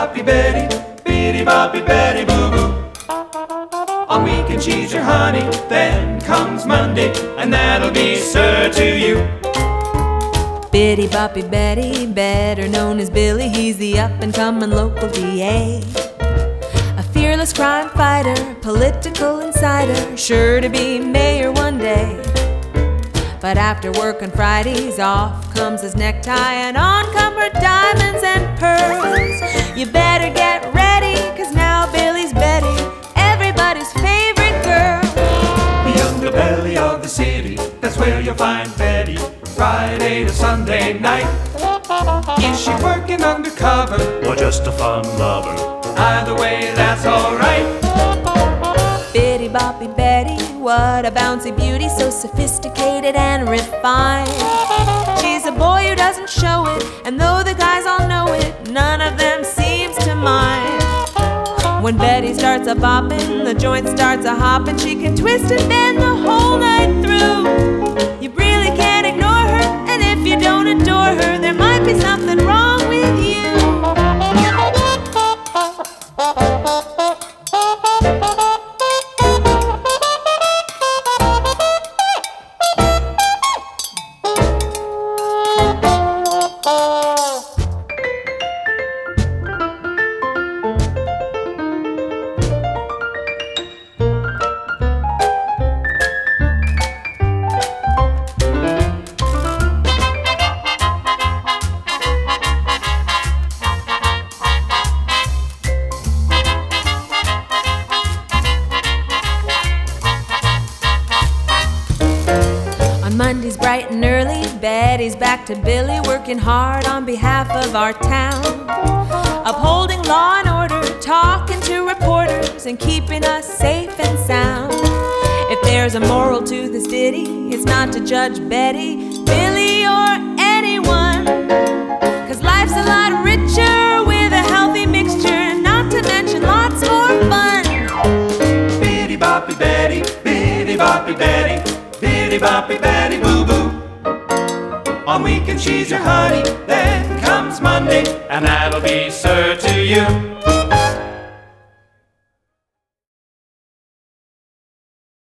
boppy Betty, bitty boppy Betty boo boo. On weekend she's your honey, then comes Monday, and that'll be Sir to you. Bitty boppy Betty, better known as Billy, he's the up-and-coming local DA. A fearless crime fighter, political insider, sure to be mayor one day. But after work on Fridays, off comes his necktie and on come her diamonds and pearls. You better get ready, 'cause now Billy's Betty, everybody's favorite girl. The underbelly of the city, that's where you'll find Betty, Friday to Sunday night. Is she working undercover or just a fun lover? Either way, that's alright. Bitty boppy Betty, what a bouncy beauty, so sophisticated and refined. She's a boy who doesn't show it, and though the guys all know it, none of them seems to mind. When Betty starts a bopping, the joint starts a hopping. She can twist and bend the whole night through. You really can't ignore her, and if you don't adore her, there might be something wrong with you. Monday's bright and early, Betty's back to Billy, working hard on behalf of our town, upholding law and order, talking to reporters, and keeping us safe and sound. If there's a moral to this ditty, it's not to judge Betty, Billy, or anyone, 'cause life's a lot richer with a healthy mixture, not to mention lots more fun. Bitty boppy Betty, bitty boppy Betty, bitty boppy Betty boo boo. On weekend she's your honey, then comes Monday, and that'll be Sir to you.